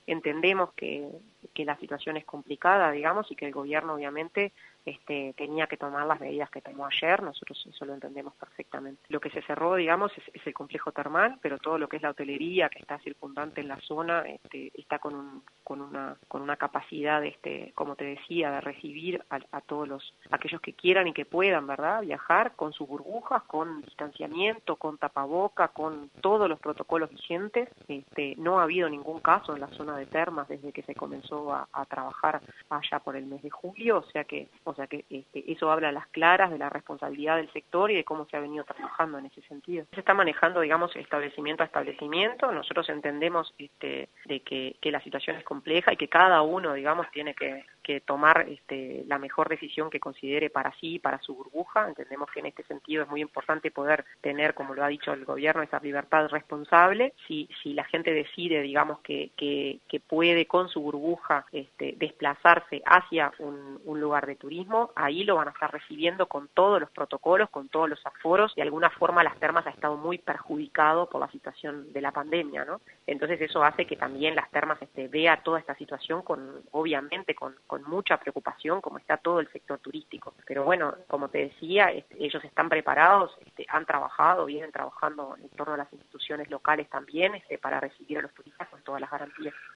entendemos que la situación es complicada, digamos, y que el gobierno obviamente tenía que tomar las medidas que tomó ayer. Nosotros eso lo entendemos perfectamente. Lo que se cerró, digamos, es el complejo termal, pero todo lo que es la hotelería que está circundante en la zona está con una capacidad, como te decía, de recibir a todos aquellos que quieran y que puedan, ¿verdad?, viajar con sus burbujas, con distanciamiento, con tapaboca, con todos los protocolos vigentes. No ha habido ningún caso en la zona de termas desde que se comenzó a trabajar allá por el mes de julio, o sea que eso habla a las claras de la responsabilidad del sector y de cómo se ha venido trabajando en ese sentido. Se está manejando, digamos, establecimiento a establecimiento. Nosotros entendemos de que la situación es compleja y que cada uno, digamos, tiene que tomar la mejor decisión que considere para sí, para su burbuja. Entendemos que en este sentido es muy importante poder tener, como lo ha dicho el gobierno, esa libertad responsable. Si la gente decide, digamos, que puede con su burbuja desplazarse hacia un lugar de turismo, ahí lo van a estar recibiendo con todos los protocolos, con todos los aforos. De alguna forma las termas ha estado muy perjudicado por la situación de la pandemia, ¿no? Entonces eso hace que también las termas vea toda esta situación obviamente con mucha preocupación, como está todo el sector turístico. Pero bueno, como te decía, ellos están preparados, han trabajado, vienen trabajando en torno a las instituciones locales también, para recibir a los turistas con todas las garantías.